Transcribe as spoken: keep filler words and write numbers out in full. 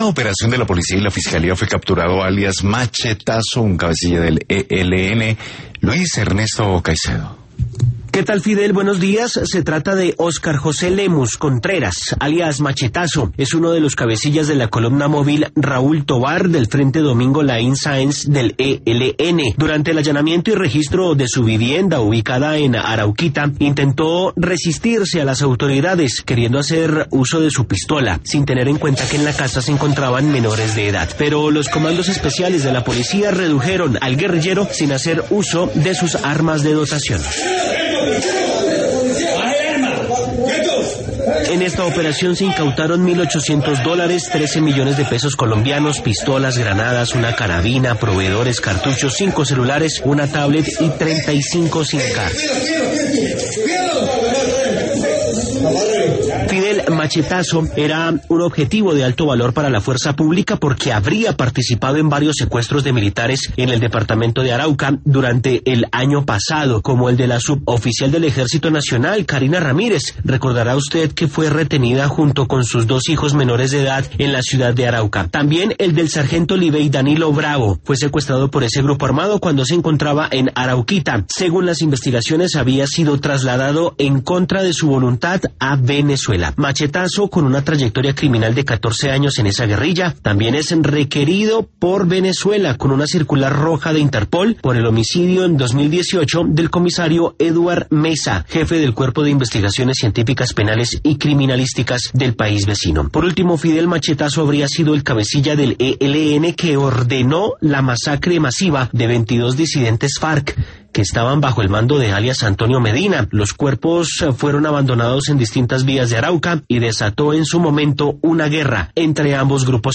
La operación de la policía y la fiscalía fue capturado alias Machetazo, un cabecilla del E L N, Luis Ernesto Caicedo. ¿Qué tal, Fidel? Buenos días. Se trata de Óscar José Lemus Contreras, alias Machetazo. Es uno de los cabecillas de la columna móvil Raúl Tobar del Frente Domingo Laín Sáenz del E L N. Durante el allanamiento y registro de su vivienda ubicada en Arauquita, intentó resistirse a las autoridades, queriendo hacer uso de su pistola, sin tener en cuenta que en la casa se encontraban menores de edad. Pero los comandos especiales de la policía redujeron al guerrillero sin hacer uso de sus armas de dotación. En esta operación se incautaron mil ochocientos dólares, trece millones de pesos colombianos, pistolas, granadas, una carabina, proveedores, cartuchos, cinco celulares, una tablet y treinta y cinco SIM card. Fidel, Machetazo era un objetivo de alto valor para la fuerza pública porque habría participado en varios secuestros de militares en el departamento de Arauca durante el año pasado, como el de la suboficial del Ejército Nacional, Karina Ramírez. Recordará usted que fue retenida junto con sus dos hijos menores de edad en la ciudad de Arauca. También el del sargento Libey Danilo Bravo fue secuestrado por ese grupo armado cuando se encontraba en Arauquita. Según las investigaciones, había sido trasladado en contra de su voluntad a Venezuela. Machetazo, con una trayectoria criminal de catorce años en esa guerrilla, también es requerido por Venezuela con una circular roja de Interpol por el homicidio en dos mil dieciocho del comisario Eduard Mesa, jefe del Cuerpo de Investigaciones Científicas Penales y Criminalísticas del país vecino. Por último, Fidel, Machetazo habría sido el cabecilla del E L N que ordenó la masacre masiva de veintidós disidentes FARC que estaban bajo el mando de alias Antonio Medina. Los cuerpos fueron abandonados en distintas vías de Arauca y desató en su momento una guerra entre ambos grupos